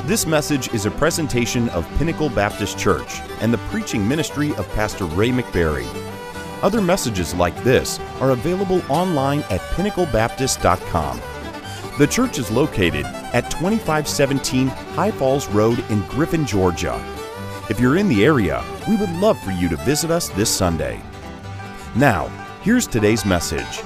This message is a presentation of Pinnacle Baptist Church and the preaching ministry of Pastor Ray McBarry. Other messages like this are available online at pinnaclebaptist.com. The church is located at 2517 High Falls Road in Griffin, Georgia. If you're in the area, we would love for you to visit us this Sunday. Now, here's today's message.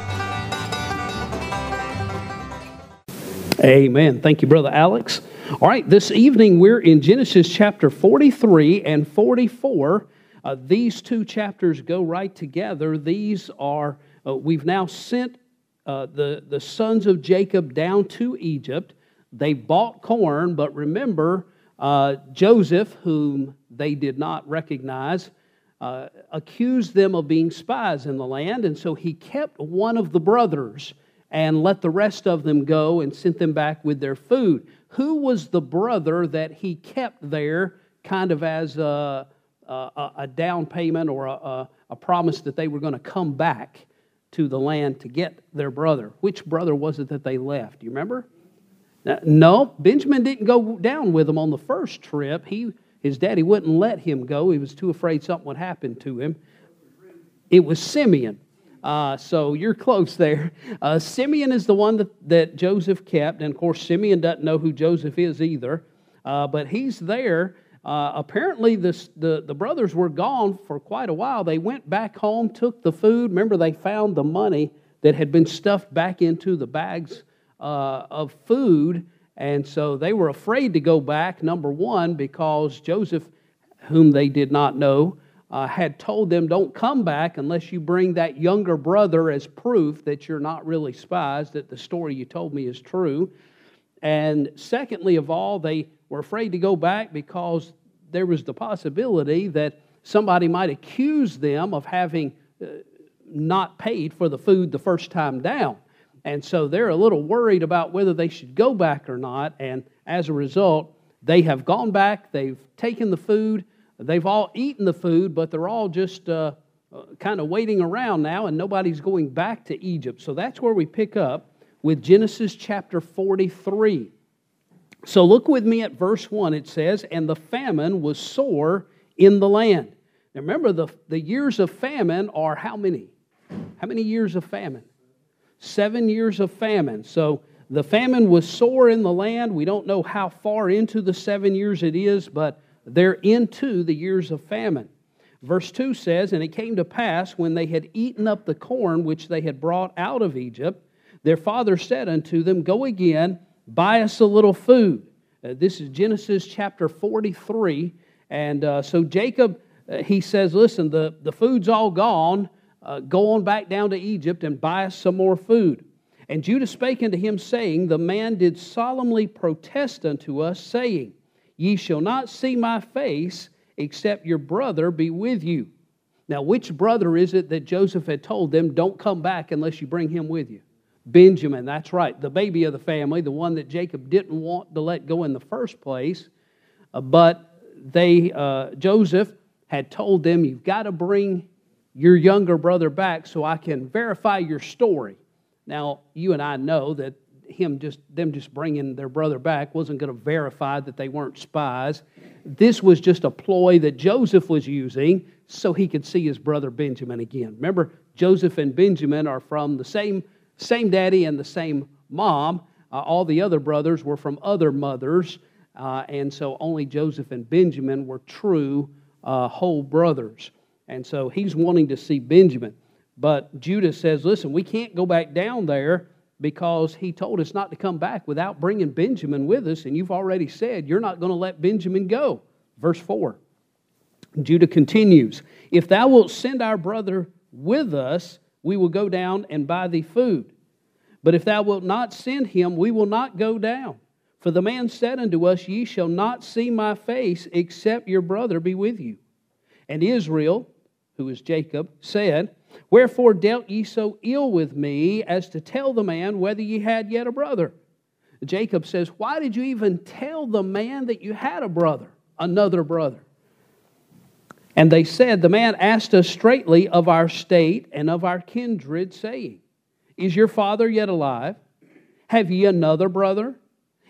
Amen. Thank you, Brother Alex. All right, this evening we're in Genesis chapter 43 and 44. These two chapters go right together. These are, we've now sent the sons of Jacob down to Egypt. They bought corn, but remember, Joseph, whom they did not recognize, accused them of being spies in the land, and so he kept one of the brothers and let the rest of them go and sent them back with their food. Who was the brother that he kept there kind of as a down payment or a promise that they were going to come back to the land to get their brother? Which brother was it that they left? Do you remember? No, Benjamin didn't go down with them on the first trip. His daddy wouldn't let him go. He was too afraid something would happen to him. It was Simeon. So you're close there. Simeon is the one that Joseph kept, and of course Simeon doesn't know who Joseph is either. But he's there. Apparently the brothers were gone for quite a while. They went back home, took the food. Remember, they found the money that had been stuffed back into the bags of food, and so they were afraid to go back, number one, because Joseph, whom they did not know, had told them, don't come back unless you bring that younger brother as proof that you're not really spies, that the story you told me is true. And secondly of all, they were afraid to go back because there was the possibility that somebody might accuse them of having not paid for the food the first time down. And so they're a little worried about whether they should go back or not. And as a result, they have gone back, they've taken the food, they've all eaten the food, but they're all just kind of waiting around now, and nobody's going back to Egypt. So that's where we pick up with Genesis chapter 43. So look with me at verse 1. It says, and the famine was sore in the land. Now remember, the years of famine are how many? How many years of famine? 7 years of famine. So the famine was sore in the land. We don't know how far into the 7 years it is, but they're into the years of famine. Verse 2 says, and it came to pass, when they had eaten up the corn which they had brought out of Egypt, their father said unto them, go again, buy us a little food. This is Genesis chapter 43. And so Jacob, he says, listen, the food's all gone. Go on back down to Egypt and buy us some more food. And Judah spake unto him, saying, the man did solemnly protest unto us, saying, ye shall not see my face, except your brother be with you. Now, which brother is it that Joseph had told them, don't come back unless you bring him with you? Benjamin, that's right, the baby of the family, the one that Jacob didn't want to let go in the first place. But Joseph had told them, you've got to bring your younger brother back so I can verify your story. Now, you and I know that them just bringing their brother back wasn't going to verify that they weren't spies. This was just a ploy that Joseph was using so he could see his brother Benjamin again. Remember, Joseph and Benjamin are from the same daddy and the same mom. All the other brothers were from other mothers, and so only Joseph and Benjamin were true whole brothers. And so he's wanting to see Benjamin. But Judah says, listen, we can't go back down there because he told us not to come back without bringing Benjamin with us, and you've already said you're not going to let Benjamin go. Verse 4, Judah continues, if thou wilt send our brother with us, we will go down and buy thee food. But if thou wilt not send him, we will not go down. For the man said unto us, ye shall not see my face, except your brother be with you. And Israel, who is Jacob, said, wherefore dealt ye so ill with me as to tell the man whether ye had yet a brother? Jacob says, why did you even tell the man that you had a brother, another brother? And they said, the man asked us straightly of our state and of our kindred, saying, is your father yet alive? Have ye another brother?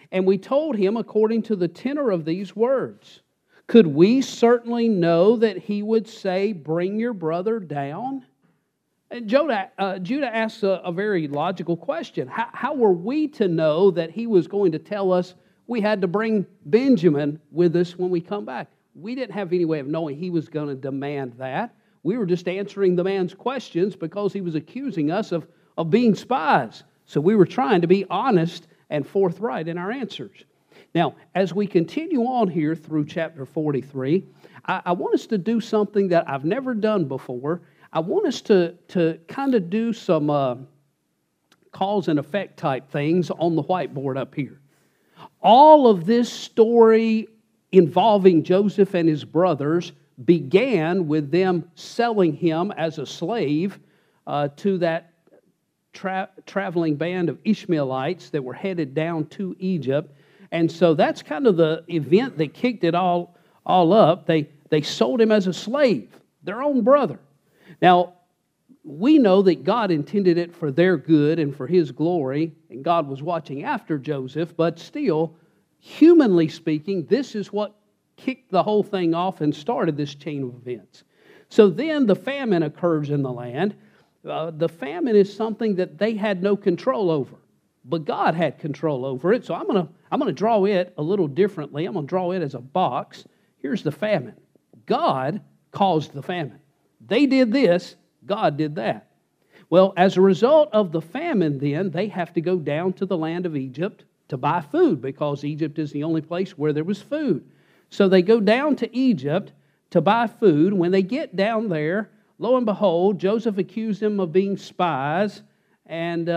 And we told him according to the tenor of these words. Could we certainly know that he would say, bring your brother down? And Judah asks a very logical question. How were we to know that he was going to tell us we had to bring Benjamin with us when we come back? We didn't have any way of knowing he was going to demand that. We were just answering the man's questions because he was accusing us of being spies. So we were trying to be honest and forthright in our answers. Now, as we continue on here through chapter 43, I want us to do something that I've never done before. I want us to kind of do some cause and effect type things on the whiteboard up here. All of this story involving Joseph and his brothers began with them selling him as a slave to that traveling band of Ishmaelites that were headed down to Egypt. And so that's kind of the event that kicked it all up. They sold him as a slave, their own brother. Now, we know that God intended it for their good and for His glory, and God was watching after Joseph, but still, humanly speaking, this is what kicked the whole thing off and started this chain of events. So then the famine occurs in the land. The famine is something that they had no control over, but God had control over it. So I'm going to draw it a little differently. I'm going to draw it as a box. Here's the famine. God caused the famine. They did this, God did that. Well, as a result of the famine then, they have to go down to the land of Egypt to buy food because Egypt is the only place where there was food. So they go down to Egypt to buy food. When they get down there, lo and behold, Joseph accused them of being spies, and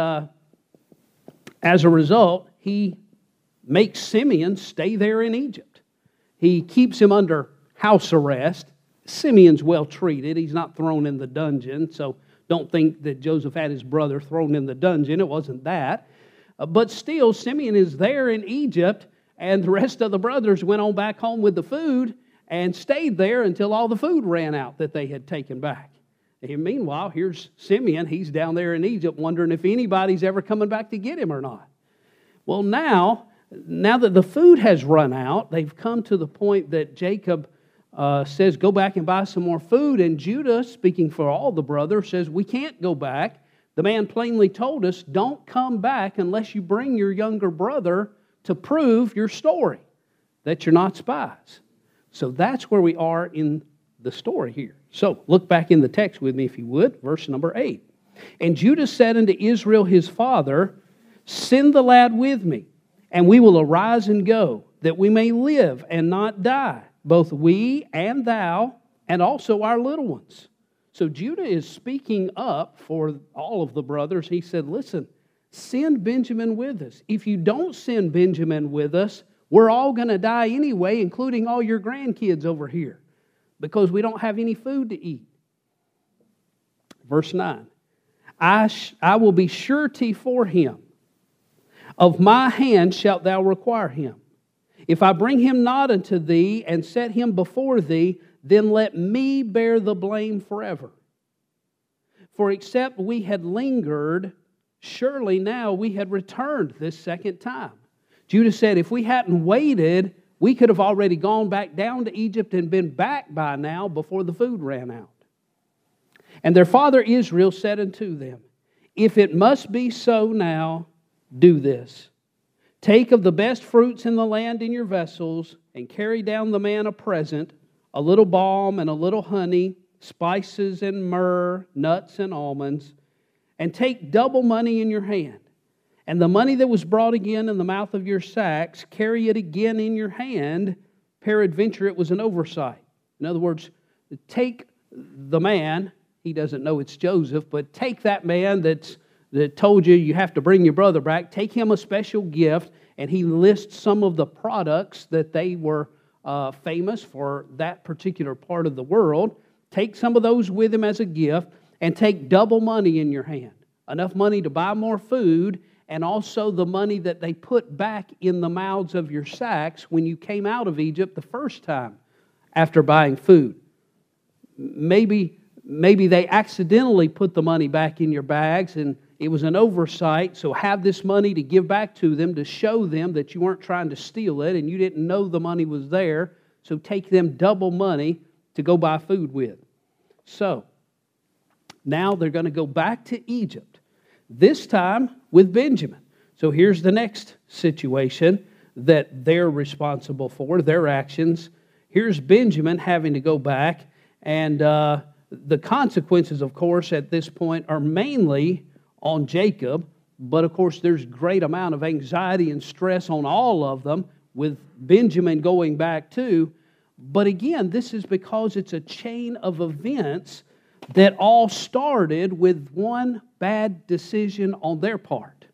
as a result, he makes Simeon stay there in Egypt. He keeps him under house arrest. Simeon's well treated. He's not thrown in the dungeon, so don't think that Joseph had his brother thrown in the dungeon. It wasn't that. But still, Simeon is there in Egypt, and the rest of the brothers went on back home with the food and stayed there until all the food ran out that they had taken back. And meanwhile, here's Simeon. He's down there in Egypt wondering if anybody's ever coming back to get him or not. Well, now that the food has run out, they've come to the point that Jacob says, go back and buy some more food. And Judah, speaking for all the brothers, says, we can't go back. The man plainly told us, don't come back unless you bring your younger brother to prove your story, that you're not spies. So that's where we are in the story here. So look back in the text with me, if you would, verse number 8. And Judah said unto Israel his father, send the lad with me, and we will arise and go, that we may live and not die, both we and thou, and also our little ones. So Judah is speaking up for all of the brothers. He said, listen, send Benjamin with us. If you don't send Benjamin with us, we're all going to die anyway, including all your grandkids over here, because we don't have any food to eat. Verse 9, I will be surety for him. Of my hand shalt thou require him. If I bring him not unto thee and set him before thee, then let me bear the blame forever. For except we had lingered, surely now we had returned this second time. Judah said, if we hadn't waited, we could have already gone back down to Egypt and been back by now before the food ran out. And their father Israel said unto them, if it must be so now, do this. Take of the best fruits in the land in your vessels, and carry down the man a present, a little balm and a little honey, spices and myrrh, nuts and almonds, and take double money in your hand. And the money that was brought again in the mouth of your sacks, carry it again in your hand. Peradventure it was an oversight. In other words, take the man, he doesn't know it's Joseph, but take that man that told you have to bring your brother back, take him a special gift, and he lists some of the products that they were famous for that particular part of the world. Take some of those with him as a gift, and take double money in your hand. Enough money to buy more food, and also the money that they put back in the mouths of your sacks when you came out of Egypt the first time after buying food. Maybe they accidentally put the money back in your bags, and It was an oversight, so have this money to give back to them to show them that you weren't trying to steal it and you didn't know the money was there, so take them double money to go buy food with. So, now they're going to go back to Egypt, this time with Benjamin. So here's the next situation that they're responsible for, their actions. Here's Benjamin having to go back, and the consequences, of course, at this point are mainly on Jacob, but of course there's great amount of anxiety and stress on all of them, with Benjamin going back too. But again, this is because it's a chain of events that all started with one bad decision on their part.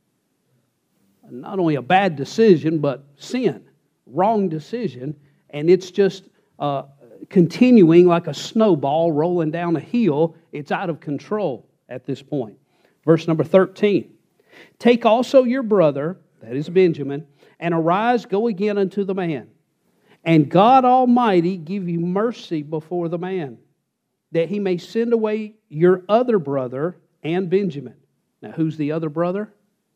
Not only a bad decision, but sin, wrong decision, and it's just continuing like a snowball rolling down a hill. It's out of control at this point. Verse number 13. Take also your brother, that is Benjamin, and arise, go again unto the man. And God Almighty give you mercy before the man, that he may send away your other brother and Benjamin. Now, who's the other brother?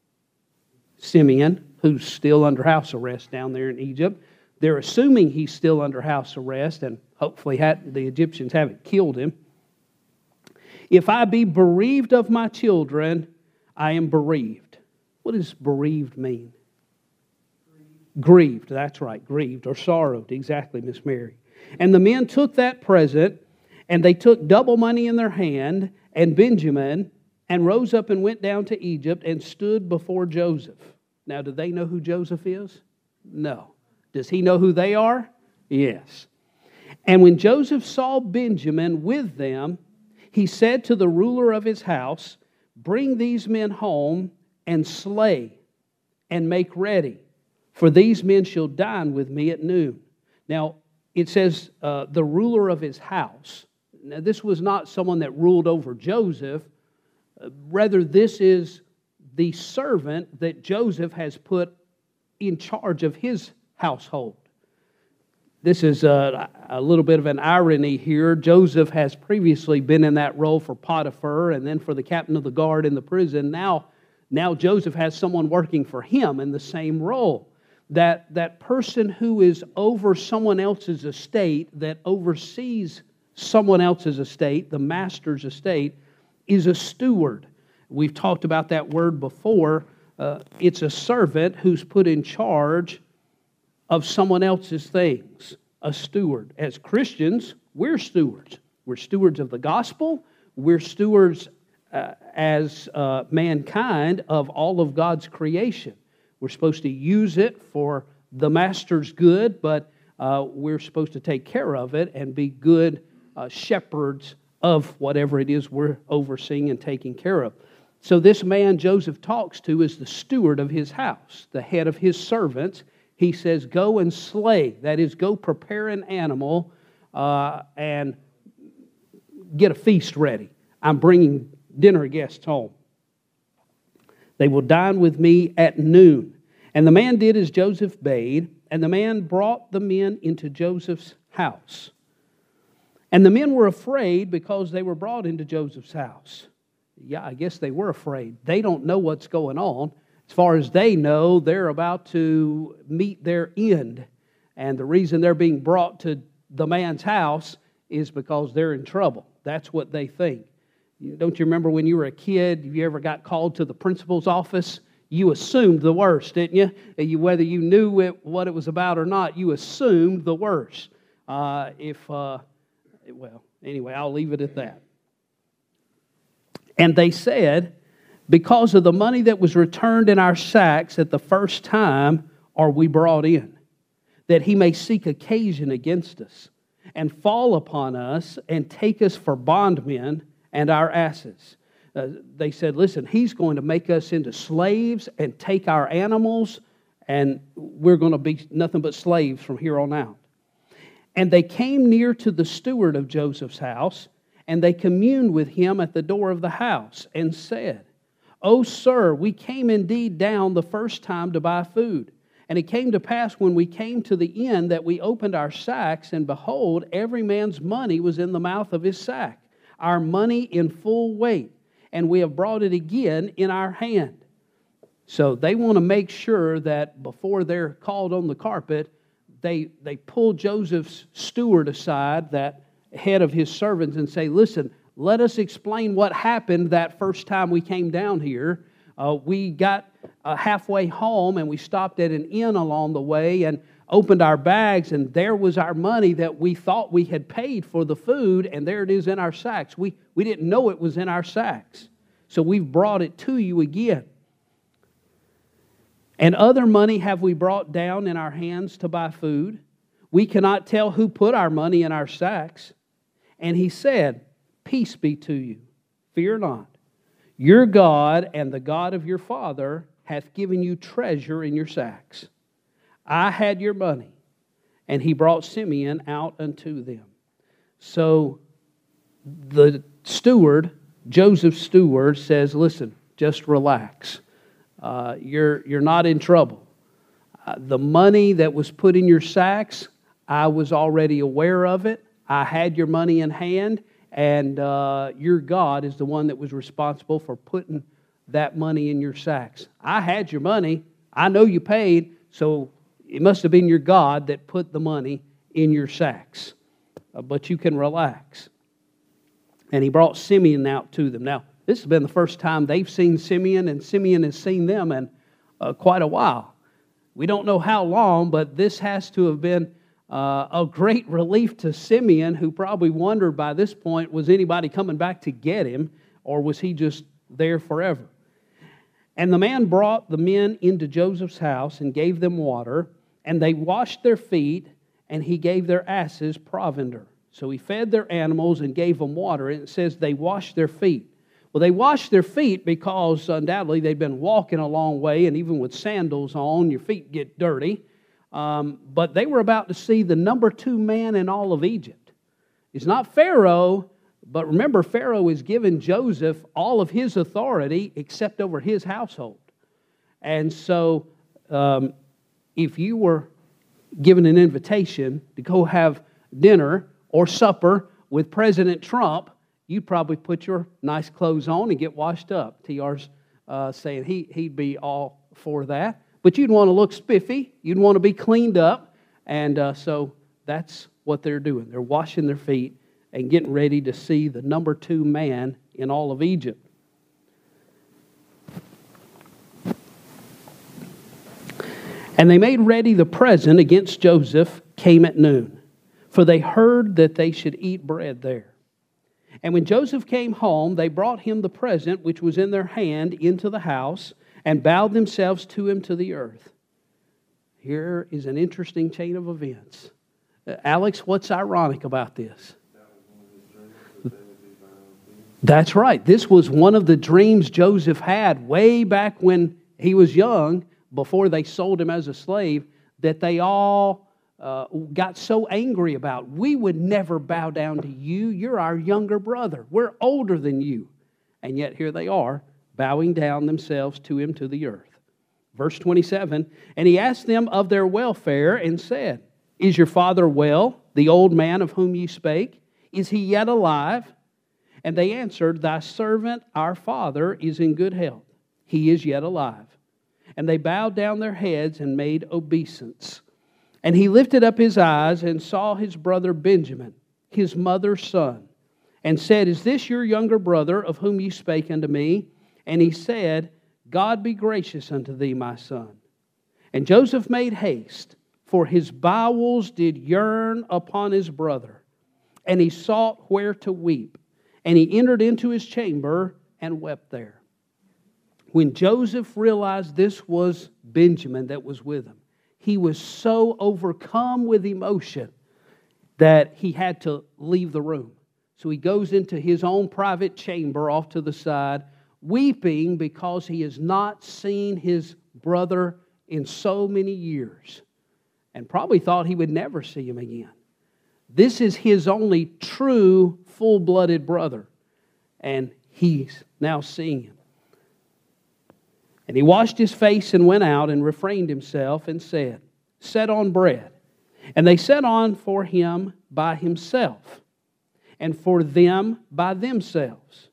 Simeon, who's still under house arrest down there in Egypt. They're assuming he's still under house arrest, and hopefully the Egyptians haven't killed him. If I be bereaved of my children, I am bereaved. What does bereaved mean? Grieved, that's right, grieved or sorrowed, exactly, Miss Mary. And the men took that present, and they took double money in their hand, and Benjamin, and rose up and went down to Egypt and stood before Joseph. Now, do they know who Joseph is? No. Does he know who they are? Yes. And when Joseph saw Benjamin with them, he said to the ruler of his house, bring these men home and slay and make ready, for these men shall dine with me at noon. Now, it says the ruler of his house. Now, this was not someone that ruled over Joseph. Rather, this is the servant that Joseph has put in charge of his household. This is a little bit of an irony here. Joseph has previously been in that role for Potiphar and then for the captain of the guard in the prison. Now Joseph has someone working for him in the same role. That person who is over someone else's estate, that oversees someone else's estate, the master's estate, is a steward. We've talked about that word before. It's a servant who's put in charge of someone else's things, a steward. As Christians, we're stewards. We're stewards of the gospel. We're stewards as mankind of all of God's creation. We're supposed to use it for the master's good, but we're supposed to take care of it and be good shepherds of whatever it is we're overseeing and taking care of. So this man Joseph talks to is the steward of his house, the head of his servants. He says, go and slay. That is, go prepare an animal and get a feast ready. I'm bringing dinner guests home. They will dine with me at noon. And the man did as Joseph bade, and the man brought the men into Joseph's house. And the men were afraid because they were brought into Joseph's house. Yeah, I guess they were afraid. They don't know what's going on. As far as they know, they're about to meet their end. And the reason they're being brought to the man's house is because they're in trouble. That's what they think. Don't you remember when you were a kid, you ever got called to the principal's office? You assumed the worst, didn't you? Whether you knew what it was about or not, you assumed the worst. Well, anyway, I'll leave it at that. And they said, because of the money that was returned in our sacks at the first time are we brought in, that he may seek occasion against us, and fall upon us, and take us for bondmen and our asses. They said, listen, he's going to make us into slaves and take our animals, and we're going to be nothing but slaves from here on out. And they came near to the steward of Joseph's house, and they communed with him at the door of the house, and said, O sir, we came indeed down the first time to buy food. And it came to pass when we came to the inn that we opened our sacks, and behold, every man's money was in the mouth of his sack, our money in full weight. and we have brought it again in our hand. So they want to make sure that before they're called on the carpet, they pull Joseph's steward aside, that head of his servants, and say, listen, let us explain what happened that first time we came down here. We got halfway home, and we stopped at an inn along the way and opened our bags, and there was our money that we thought we had paid for the food, and there it is in our sacks. We didn't know it was in our sacks, so we've brought it to you again. And other money have we brought down in our hands to buy food. We cannot tell who put our money in our sacks. And he said, peace be to you, fear not. Your God and the God of your father hath given you treasure in your sacks. I had your money. And he brought Simeon out unto them. So the steward, Joseph's steward, says, listen, just relax. You're not in trouble. The money that was put in your sacks, I was already aware of it. I had your money in hand, and your God is the one that was responsible for putting that money in your sacks. I had your money. I know you paid, so it must have been your God that put the money in your sacks. But you can relax. And he brought Simeon out to them. Now, this has been the first time they've seen Simeon, and Simeon has seen them in quite a while. We don't know how long, but this has to have been a great relief to Simeon, who probably wondered by this point, was anybody coming back to get him, or was he just there forever? And the man brought the men into Joseph's house and gave them water, and they washed their feet, and he gave their asses provender. So he fed their animals and gave them water, and it says they washed their feet. Well, they washed their feet because undoubtedly they'd been walking a long way, and even with sandals on, your feet get dirty. But they were about to see the number 2 man in all of Egypt. It's not Pharaoh, but remember, Pharaoh has given Joseph all of his authority except over his household. And so if you were given an invitation to go have dinner or supper with President Trump, you'd probably put your nice clothes on and get washed up. TR's saying he'd be all for that. But you'd want to look spiffy. You'd want to be cleaned up. And so that's what they're doing. They're washing their feet and getting ready to see the number 2 man in all of Egypt. And they made ready the present against Joseph came at noon, for they heard that they should eat bread there. And when Joseph came home, they brought him the present which was in their hand into the house, and bowed themselves to him to the earth. Here is an interesting chain of events. Alex, what's ironic about this? That's right. This was one of the dreams Joseph had way back when he was young, before they sold him as a slave, that they all got so angry about. We would never bow down to you. You're our younger brother. We're older than you. And yet here they are, bowing down themselves to him to the earth. Verse 27, and he asked them of their welfare and said, is your father well, the old man of whom ye spake? Is he yet alive? And they answered, thy servant, our father, is in good health. He is yet alive. And they bowed down their heads and made obeisance. And he lifted up his eyes and saw his brother Benjamin, his mother's son, and said, is this your younger brother of whom ye spake unto me? And he said, God be gracious unto thee, my son. And Joseph made haste, for his bowels did yearn upon his brother. And he sought where to weep. And he entered into his chamber and wept there. When Joseph realized this was Benjamin that was with him, he was so overcome with emotion that he had to leave the room. So he goes into his own private chamber off to the side, weeping because he has not seen his brother in so many years, and probably thought he would never see him again. This is his only true, full-blooded brother, and he's now seeing him. And he washed his face and went out and refrained himself and said, set on bread. And they set on for him by himself, and for them by themselves.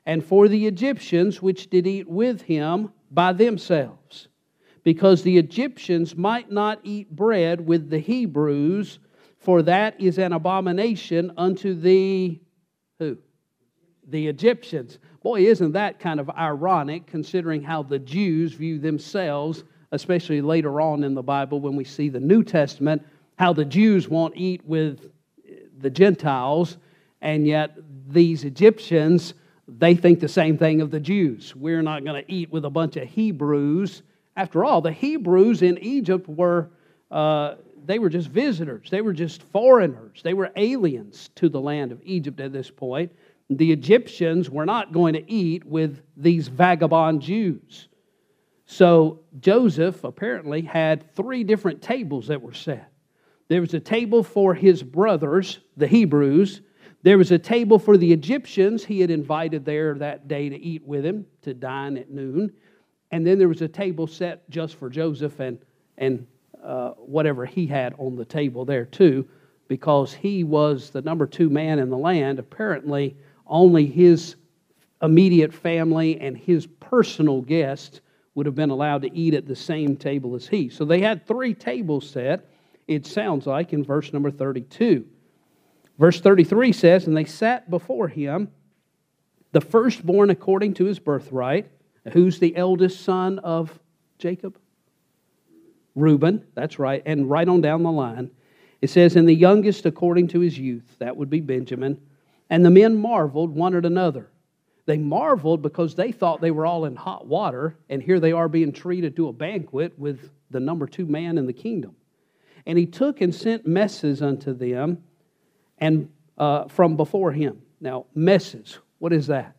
and for the Egyptians which did eat with him by themselves, because the Egyptians might not eat bread with the Hebrews, for that is an abomination unto the who? The Egyptians. Boy, isn't that kind of ironic, considering how the Jews view themselves, especially later on in the Bible when we see the New Testament, how the Jews won't eat with the Gentiles, and yet these Egyptians, they think the same thing of the Jews. We're not going to eat with a bunch of Hebrews. After all, the Hebrews in Egypt were they were just visitors. They were just foreigners. They were aliens to the land of Egypt at this point. The Egyptians were not going to eat with these vagabond Jews. So Joseph apparently had 3 different tables that were set. There was a table for his brothers, the Hebrews. There was a table for the Egyptians he had invited there that day to eat with him, to dine at noon. And then there was a table set just for Joseph and whatever he had on the table there too, because he was the number 2 man in the land. Apparently, only his immediate family and his personal guests would have been allowed to eat at the same table as he. So they had 3 tables set, it sounds like, in verse number 32. Verse 33 says, and they sat before him, the firstborn according to his birthright. Who's the eldest son of Jacob? Reuben, that's right, and right on down the line. It says, and the youngest according to his youth, that would be Benjamin. And the men marveled one at another. They marveled because they thought they were all in hot water, and here they are being treated to a banquet with the number 2 man in the kingdom. And he took and sent messes unto them, and from before him. Now, messes, what is that?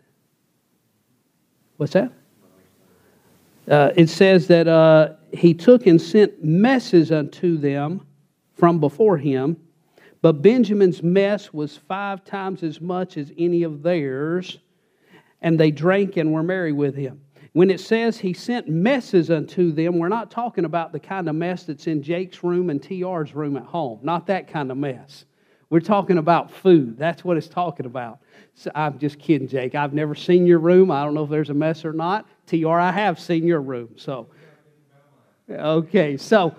What's that? It says that he took and sent messes unto them from before him, but Benjamin's mess was 5 times as much as any of theirs, and they drank and were merry with him. When it says he sent messes unto them, we're not talking about the kind of mess that's in Jake's room and TR's room at home. Not that kind of mess. We're talking about food. That's what it's talking about. So I'm just kidding, Jake. I've never seen your room. I don't know if there's a mess or not. TR, I have seen your room. So, okay. So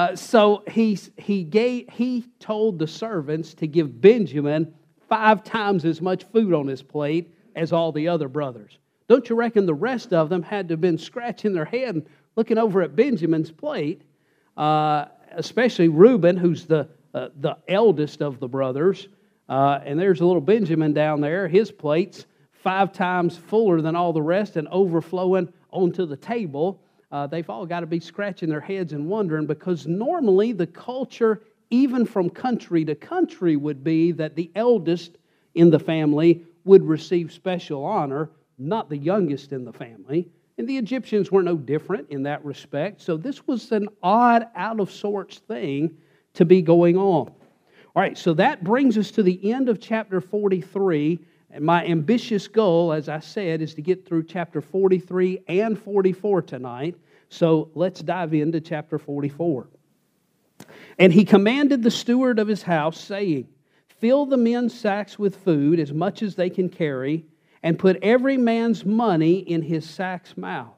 he told the servants to give Benjamin 5 times as much food on his plate as all the other brothers. Don't you reckon the rest of them had to have been scratching their head and looking over at Benjamin's plate, especially Reuben, who's the eldest of the brothers, and there's a little Benjamin down there. His plate's 5 times fuller than all the rest and overflowing onto the table. They've all got to be scratching their heads and wondering, because normally the culture, even from country to country, would be that the eldest in the family would receive special honor, not the youngest in the family. And the Egyptians were no different in that respect. So this was an odd, out of sorts thing to be going on. All right, so that brings us to the end of chapter 43. And my ambitious goal, as I said, is to get through chapter 43 and 44 tonight. So let's dive into chapter 44. And he commanded the steward of his house, saying, fill the men's sacks with food, as much as they can carry, and put every man's money in his sack's mouth.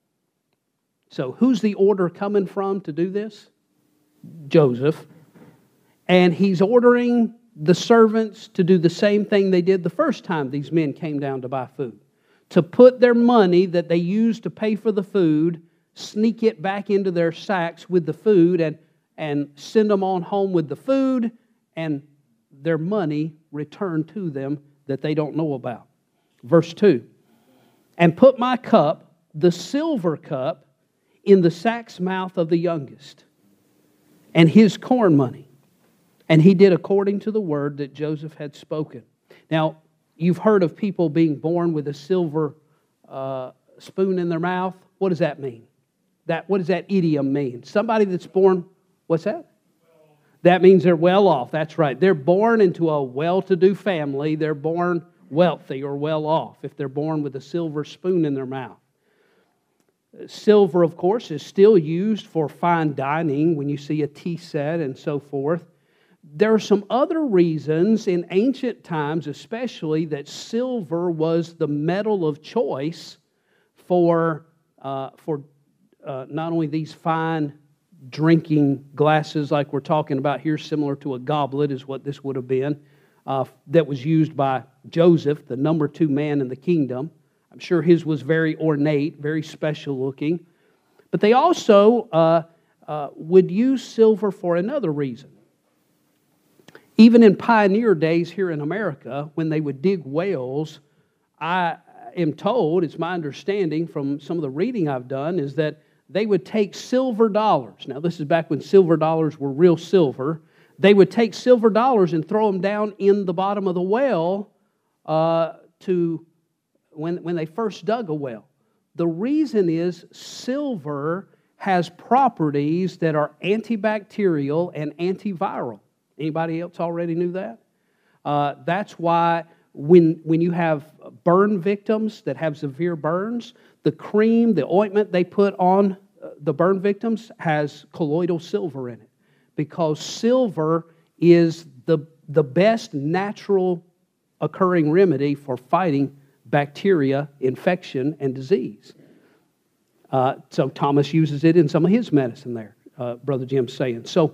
So who's the order coming from to do this? Joseph. And he's ordering the servants to do the same thing they did the first time these men came down to buy food. To put their money that they used to pay for the food, sneak it back into their sacks with the food, and send them on home with the food, and their money returned to them that they don't know about. Verse 2, and put my cup, the silver cup, in the sack's mouth of the youngest, and his corn money. And he did according to the word that Joseph had spoken. Now, you've heard of people being born with a silver spoon in their mouth. What does that mean? What does that idiom mean? Somebody that's born, what's that? That means they're well off. That's right. They're born into a well-to-do family. They're born wealthy or well off if they're born with a silver spoon in their mouth. Silver, of course, is still used for fine dining when you see a tea set and so forth. there are some other reasons in ancient times, especially, that silver was the metal of choice for not only these fine drinking glasses like we're talking about here, similar to a goblet is what this would have been, that was used by Joseph, the number 2 man in the kingdom. I'm sure his was very ornate, very special looking. But they also would use silver for another reason. Even in pioneer days here in America, when they would dig wells, I am told, it's my understanding from some of the reading I've done, is that they would take silver dollars. Now, this is back when silver dollars were real silver. They would take silver dollars and throw them down in the bottom of the well when they first dug a well. The reason is silver has properties that are antibacterial and antiviral. Anybody else already knew that? That's why when you have burn victims that have severe burns, the cream, the ointment they put on the burn victims has colloidal silver in it, because silver is the best natural occurring remedy for fighting bacteria, infection, and disease. So Thomas uses it in some of his medicine there, Brother Jim's saying. So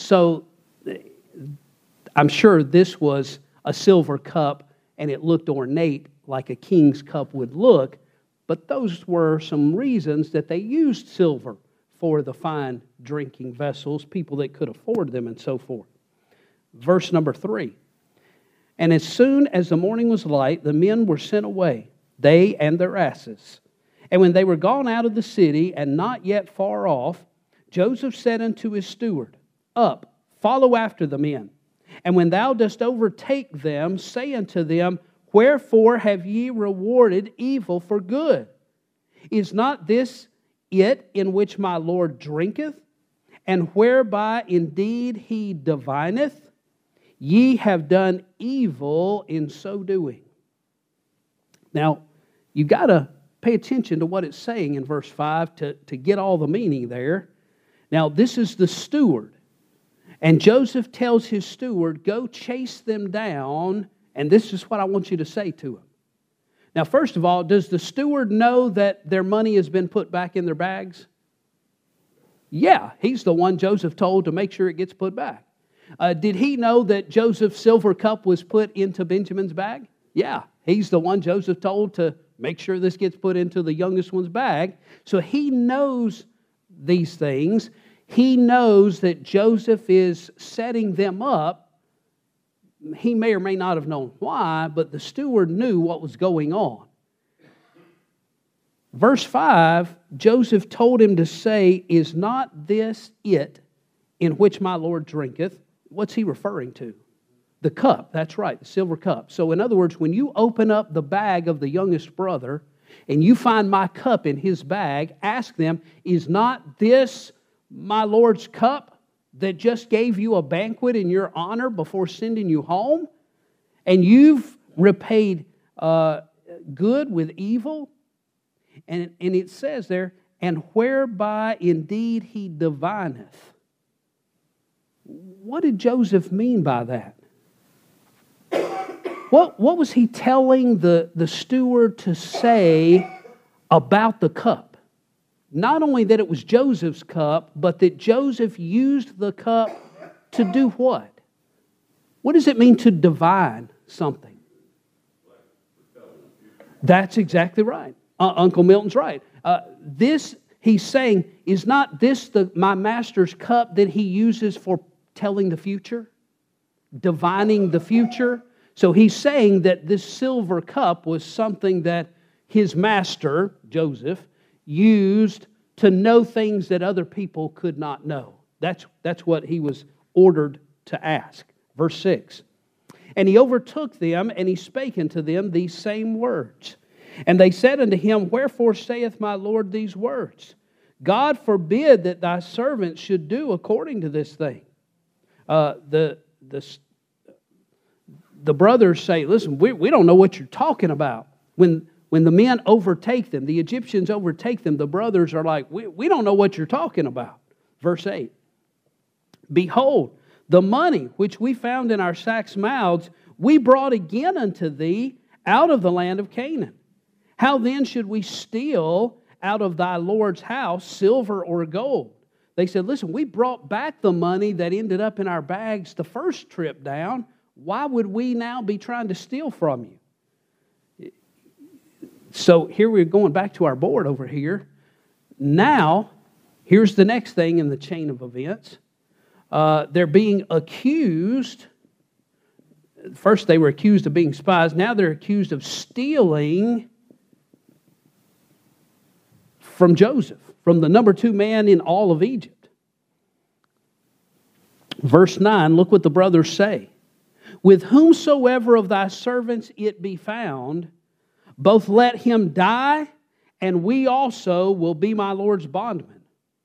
I'm sure this was a silver cup, and it looked ornate like a king's cup would look, but those were some reasons that they used silver for the fine drinking vessels, people that could afford them and so forth. Verse number 3. And as soon as the morning was light, the men were sent away, they and their asses. And when they were gone out of the city, and not yet far off, Joseph said unto his steward, Up, follow after the men. And when thou dost overtake them, say unto them, Wherefore have ye rewarded evil for good? Is not this it in which my Lord drinketh, and whereby indeed he divineth? Ye have done evil in so doing. Now, you've got to pay attention to what it's saying in verse 5 to get all the meaning there. Now, this is the steward. And Joseph tells his steward, go chase them down, and this is what I want you to say to him. Now, first of all, does the steward know that their money has been put back in their bags? Yeah, he's the one Joseph told to make sure it gets put back. Did he know that Joseph's silver cup was put into Benjamin's bag? Yeah, he's the one Joseph told to make sure this gets put into the youngest one's bag. So he knows these things. He knows that Joseph is setting them up. He may or may not have known why, but the steward knew what was going on. Verse 5, Joseph told him to say, Is not this it in which my Lord drinketh? What's he referring to? The cup, that's right, the silver cup. So in other words, when you open up the bag of the youngest brother and you find my cup in his bag, ask them, Is not this my Lord's cup that just gave you a banquet in your honor before sending you home? And you've repaid good with evil? And it says there, and whereby indeed he divineth. What did Joseph mean by that? What was he telling the steward to say about the cup? Not only that it was Joseph's cup, but that Joseph used the cup to do what? What does it mean to divine something? That's exactly right. Uncle Milton's right. This, he's saying, is not this my master's cup that he uses for telling the future? Divining the future? So he's saying that this silver cup was something that his master, Joseph, used to know things that other people could not know. That's what he was ordered to ask. Verse 6. And he overtook them, and he spake unto them these same words. And they said unto him, Wherefore saith my Lord these words? God forbid that thy servants should do according to this thing. The brothers say, Listen, we don't know what you're talking about. When the men overtake them, the Egyptians overtake them, the brothers are like, we don't know what you're talking about. Verse 8. Behold, The money which we found in our sacks' mouths, we brought again unto thee out of the land of Canaan. How then should we steal out of thy Lord's house silver or gold? They said, listen, we brought back the money that ended up in our bags the first trip down. Why would we now be trying to steal from you? So here we're going back to our board over here. Now, here's the next thing in the chain of events. They're being accused. First, they were accused of being spies. Now they're accused of stealing from Joseph, from the number 2 man in all of Egypt. Verse 9, look what the brothers say. With whomsoever of thy servants it be found, both let him die, and we also will be my Lord's bondmen.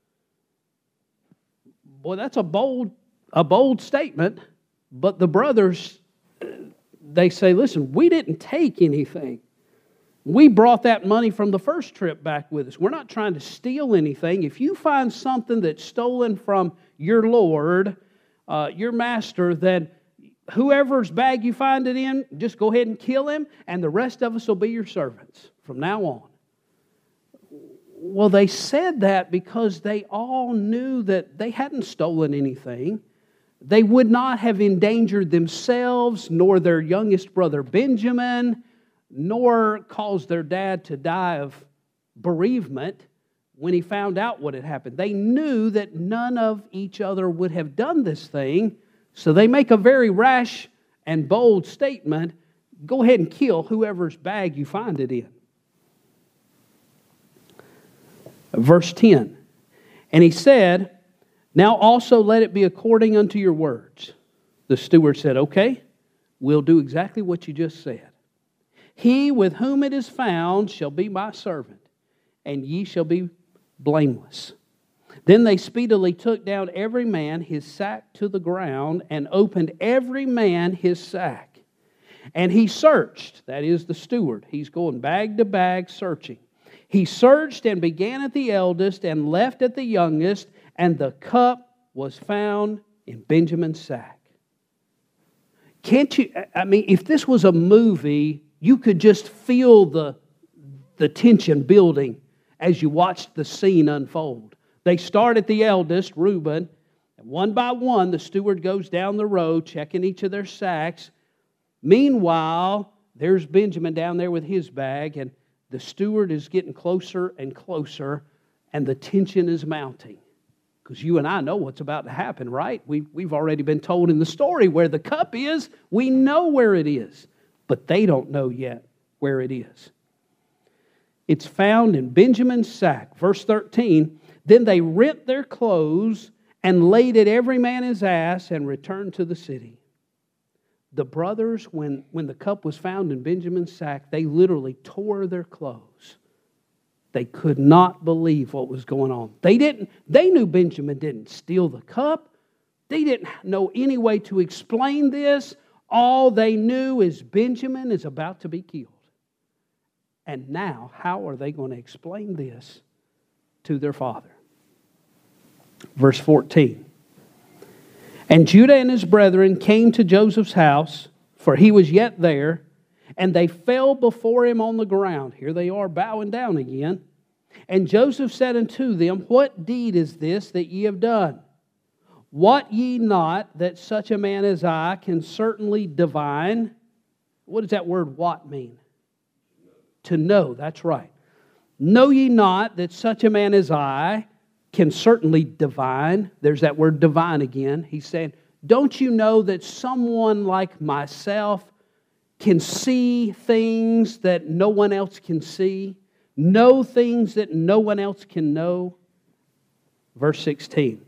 Boy, that's a bold statement, but the brothers, they say, listen, we didn't take anything. We brought that money from the first trip back with us. We're not trying to steal anything. If you find something that's stolen from your Lord, your master, then whoever's bag you find it in, just go ahead and kill him, and the rest of us will be your servants from now on. Well, they said that because they all knew that they hadn't stolen anything. They would not have endangered themselves, nor their youngest brother Benjamin, nor caused their dad to die of bereavement when he found out what had happened. They knew that none of each other would have done this thing, so they make a very rash and bold statement, go ahead and kill whoever's bag you find it in. Verse 10, and he said, now also let it be according unto your words. The steward said, okay, we'll do exactly what you just said. He with whom it is found shall be my servant, and ye shall be blameless. Then they speedily took down every man his sack to the ground, and opened every man his sack. And he searched, that is the steward. He's going bag to bag searching. He searched and began at the eldest and left at the youngest, and the cup was found in Benjamin's sack. Can't you, if this was a movie, you could just feel the tension building as you watched the scene unfold. They start at the eldest, Reuben, and one by one the steward goes down the row checking each of their sacks. Meanwhile, there's Benjamin down there with his bag, and the steward is getting closer and closer, and the tension is mounting. Because you and I know what's about to happen, right? We've already been told in the story where the cup is. We know where it is. But they don't know yet where it is. It's found in Benjamin's sack. Verse 13, then they rent their clothes and laid at every man his ass and returned to the city. The brothers, when the cup was found in Benjamin's sack, they literally tore their clothes. They could not believe what was going on. They knew Benjamin didn't steal the cup. They didn't know any way to explain this. All they knew is Benjamin is about to be killed. And now, how are they going to explain this to their father? Verse 14. And Judah and his brethren came to Joseph's house, for he was yet there, and they fell before him on the ground. Here they are bowing down again. And Joseph said unto them, what deed is this that ye have done? Wot ye not that such a man as I can certainly divine? What does that word what mean? To know, that's right. Know ye not that such a man as I can certainly divine? There's that word divine again. He's saying, don't you know that someone like myself can see things that no one else can see? Know things that no one else can know? Verse 16.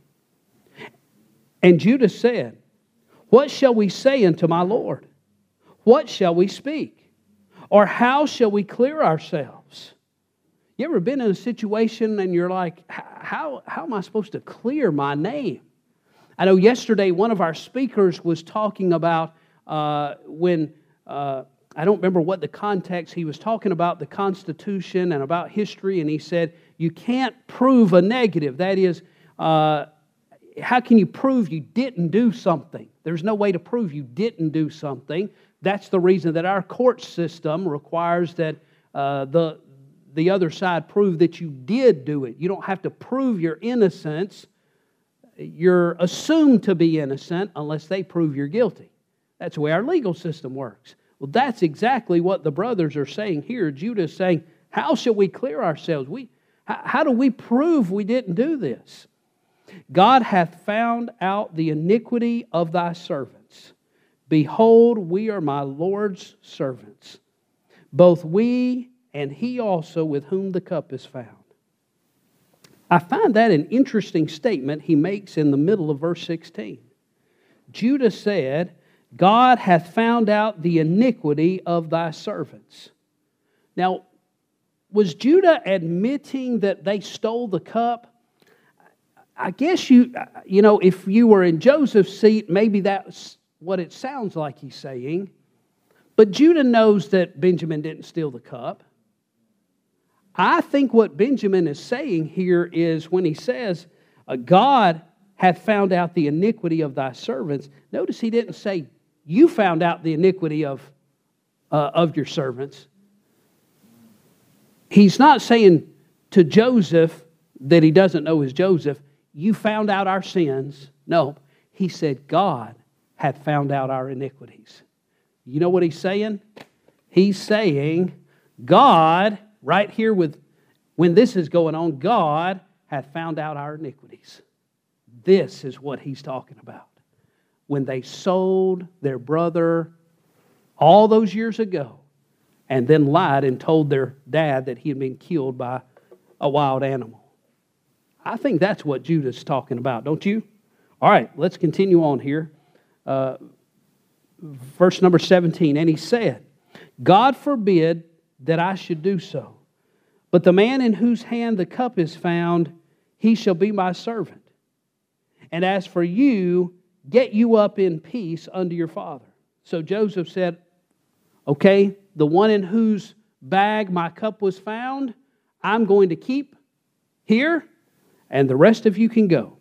And Judah said, what shall we say unto my Lord? What shall we speak? Or how shall we clear ourselves? You ever been in a situation and you're like, how am I supposed to clear my name? I know yesterday one of our speakers was talking about when, I don't remember what the context, he was talking about the Constitution and about history, and he said, you can't prove a negative. That is, how can you prove you didn't do something? There's no way to prove you didn't do something. That's the reason that our court system requires that the other side prove that you did do it. You don't have to prove your innocence. You're assumed to be innocent unless they prove you're guilty. That's the way our legal system works. Well, that's exactly what the brothers are saying here. Judah is saying, how shall we clear ourselves? How do we prove we didn't do this? God hath found out the iniquity of thy servants. Behold, we are my Lord's servants, both we and he also with whom the cup is found. I find that an interesting statement he makes in the middle of verse 16. Judah said, God hath found out the iniquity of thy servants. Now, was Judah admitting that they stole the cup? I guess if you were in Joseph's seat, maybe that's what it sounds like he's saying. But Judah knows that Benjamin didn't steal the cup. I think what Benjamin is saying here is when he says, God hath found out the iniquity of thy servants. Notice he didn't say, you found out the iniquity of your servants. He's not saying to Joseph that he doesn't know is Joseph, you found out our sins. No, he said, God hath found out our iniquities. You know what he's saying? He's saying, God, right here when this is going on, God hath found out our iniquities. This is what he's talking about. When they sold their brother all those years ago and then lied and told their dad that he had been killed by a wild animal. I think that's what Judah's talking about, don't you? All right, let's continue on here. Verse number 17, and he said, God forbid that I should do so, but the man in whose hand the cup is found, he shall be my servant. And as for you, get you up in peace unto your father. So Joseph said, okay, the one in whose bag my cup was found, I'm going to keep here, and the rest of you can go.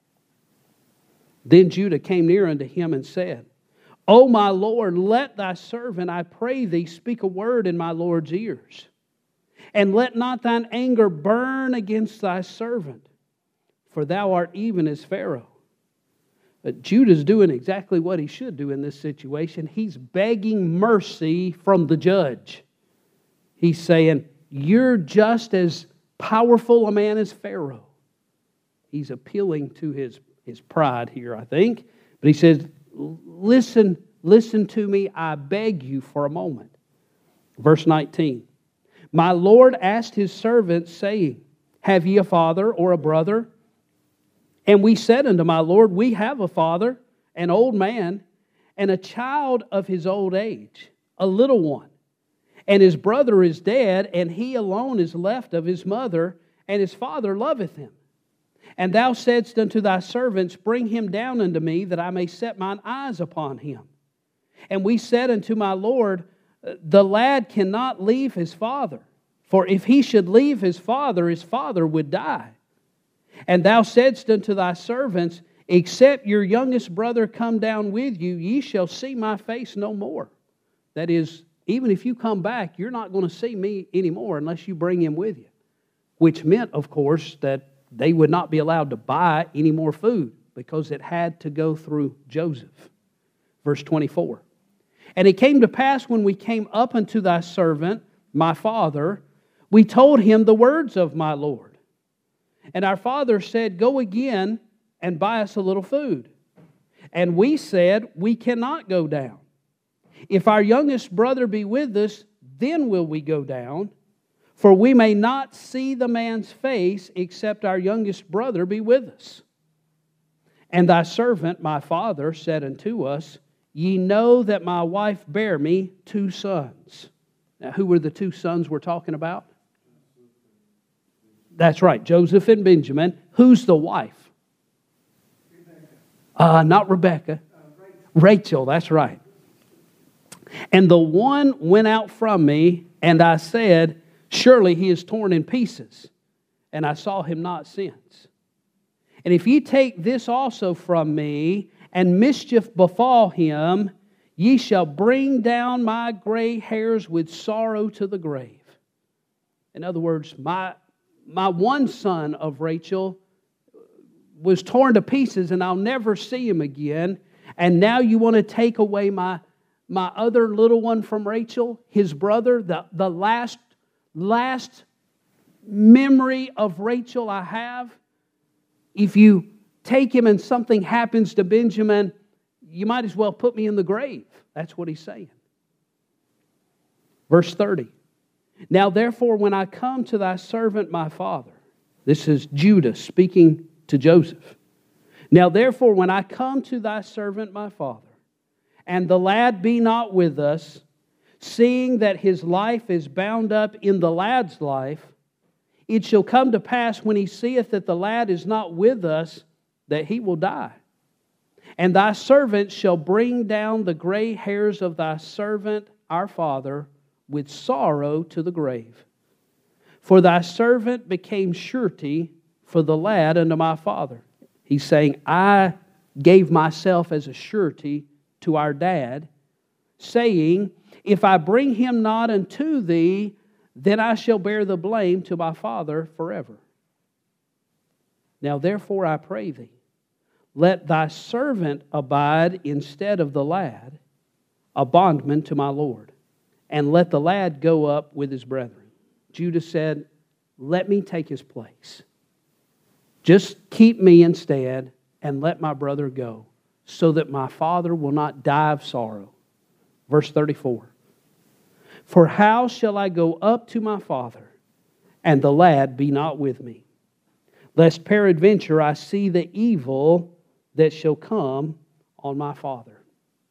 Then Judah came near unto him and said, O my Lord, let thy servant, I pray thee, speak a word in my Lord's ears. And let not thine anger burn against thy servant, for thou art even as Pharaoh. But Judah's doing exactly what he should do in this situation. He's begging mercy from the judge. He's saying, you're just as powerful a man as Pharaoh. He's appealing to his pride here, I think. But he says, listen to me, I beg you for a moment. Verse 19. My Lord asked his servants, saying, have ye a father or a brother? And we said unto my Lord, we have a father, an old man, and a child of his old age, a little one. And his brother is dead, and he alone is left of his mother, and his father loveth him. And thou saidst unto thy servants, bring him down unto me, that I may set mine eyes upon him. And we said unto my Lord, the lad cannot leave his father, for if he should leave his father would die. And thou saidst unto thy servants, except your youngest brother come down with you, ye shall see my face no more. That is, even if you come back, you're not going to see me anymore unless you bring him with you. Which meant, of course, that they would not be allowed to buy any more food because it had to go through Joseph. Verse 24. And it came to pass when we came up unto thy servant, my father, we told him the words of my Lord. And our father said, go again and buy us a little food. And we said, we cannot go down. If our youngest brother be with us, then will we go down. For we may not see the man's face, except our youngest brother be with us. And thy servant, my father, said unto us, ye know that my wife bare me 2 sons. Now, who were the 2 sons we're talking about? That's right, Joseph and Benjamin. Who's the wife? Rebecca. Not Rebecca. Rachel, that's right. And the one went out from me, and I said, surely he is torn in pieces. And I saw him not since. And if ye take this also from me, and mischief befall him, ye shall bring down my gray hairs with sorrow to the grave. In other words, my one son of Rachel was torn to pieces, and I'll never see him again. And now you want to take away my other little one from Rachel, his brother, the last memory of Rachel I have. If you take him and something happens to Benjamin, you might as well put me in the grave. That's what he's saying. Verse 30. Now therefore, when I come to thy servant my father, this is Judah speaking to Joseph. Now therefore, when I come to thy servant my father, and the lad be not with us, seeing that his life is bound up in the lad's life, it shall come to pass when he seeth that the lad is not with us, that he will die. And thy servant shall bring down the gray hairs of thy servant our father with sorrow to the grave. For thy servant became surety for the lad unto my father. He's saying, I gave myself as a surety to our dad, saying, if I bring him not unto thee, then I shall bear the blame to my father forever. Now therefore I pray thee, let thy servant abide instead of the lad, a bondman to my Lord, and let the lad go up with his brethren. Judah said, let me take his place. Just keep me instead, and let my brother go, so that my father will not die of sorrow. Verse 34. For how shall I go up to my father, and the lad be not with me? Lest peradventure I see the evil that shall come on my father.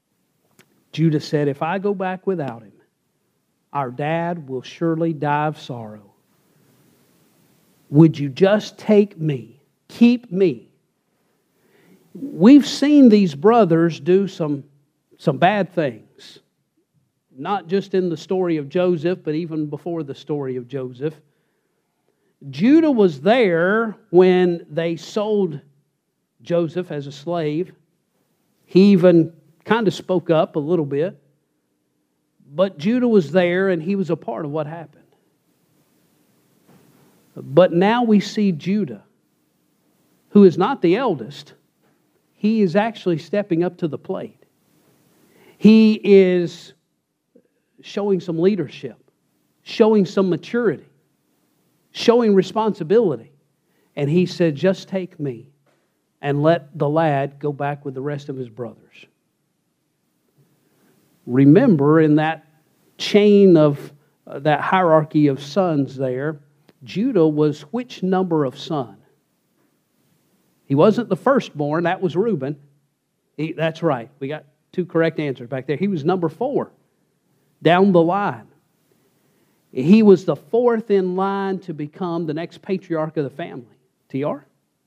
Judah said, if I go back without him, our dad will surely die of sorrow. Would you just take me? Keep me. We've seen these brothers do some bad things. Not just in the story of Joseph, but even before the story of Joseph. Judah was there when they sold Joseph as a slave. He even kind of spoke up a little bit. But Judah was there and he was a part of what happened. But now we see Judah, who is not the eldest. He is actually stepping up to the plate. He is showing some leadership, showing some maturity, showing responsibility. And he said, just take me and let the lad go back with the rest of his brothers. Remember, in that chain of that hierarchy of sons there, Judah was which number of son? He wasn't the firstborn, that was Reuben. That's right, we got two correct answers back there. He was number 4 down the line. He was the 4th in line to become the next patriarch of the family. TR?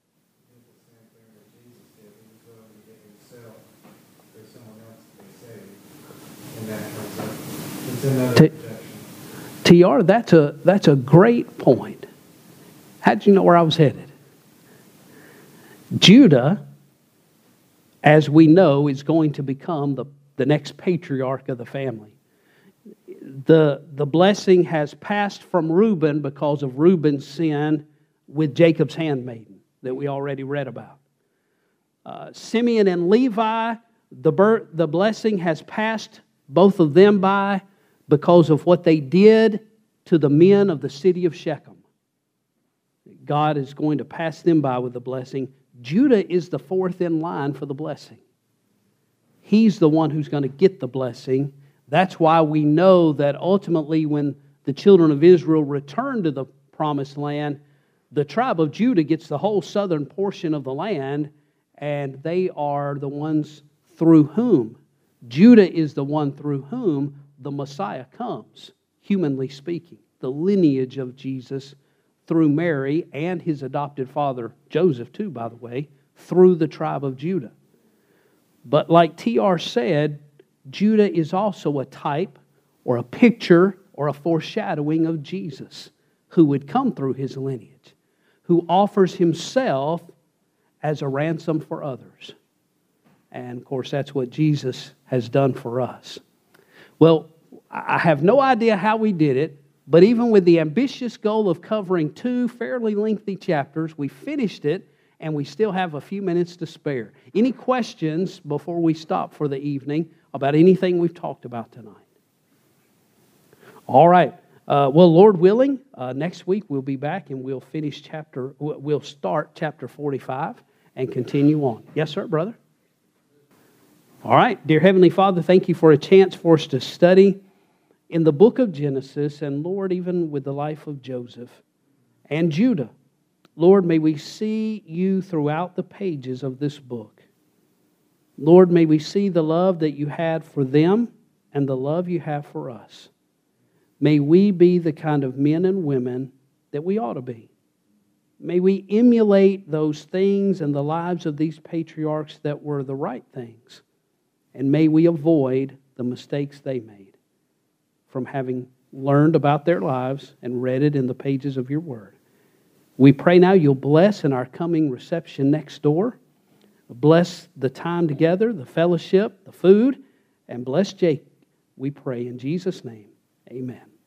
TR, that's a great point. How did you know where I was headed? Judah, as we know, is going to become the next patriarch of the family. The blessing has passed from Reuben because of Reuben's sin with Jacob's handmaiden that we already read about. Simeon and Levi, the blessing has passed both of them by because of what they did to the men of the city of Shechem. God is going to pass them by with the blessing. Judah is the 4th in line for the blessing. He's the one who's going to get the blessing. That's why we know that ultimately when the children of Israel return to the promised land, the tribe of Judah gets the whole southern portion of the land, and they are the ones through whom, Judah is the one through whom the Messiah comes, humanly speaking. The lineage of Jesus through Mary and his adopted father, Joseph too, by the way, through the tribe of Judah. But like TR said, Judah is also a type or a picture or a foreshadowing of Jesus, who would come through his lineage, who offers himself as a ransom for others. And of course, that's what Jesus has done for us. Well, I have no idea how we did it, but even with the ambitious goal of covering 2 fairly lengthy chapters, we finished it, and we still have a few minutes to spare. Any questions before we stop for the evening about anything we've talked about tonight? All right. Well, Lord willing, next week we'll be back and we'll start chapter 45 and continue on. Yes, sir, brother? All right. Dear Heavenly Father, thank you for a chance for us to study in the book of Genesis, and Lord, even with the life of Joseph and Judah. Lord, may we see you throughout the pages of this book. Lord, may we see the love that you had for them and the love you have for us. May we be the kind of men and women that we ought to be. May we emulate those things in the lives of these patriarchs that were the right things. And may we avoid the mistakes they made from having learned about their lives and read it in the pages of your word. We pray now you'll bless in our coming reception next door. Bless the time together, the fellowship, the food, and bless Jake. We pray in Jesus' name. Amen.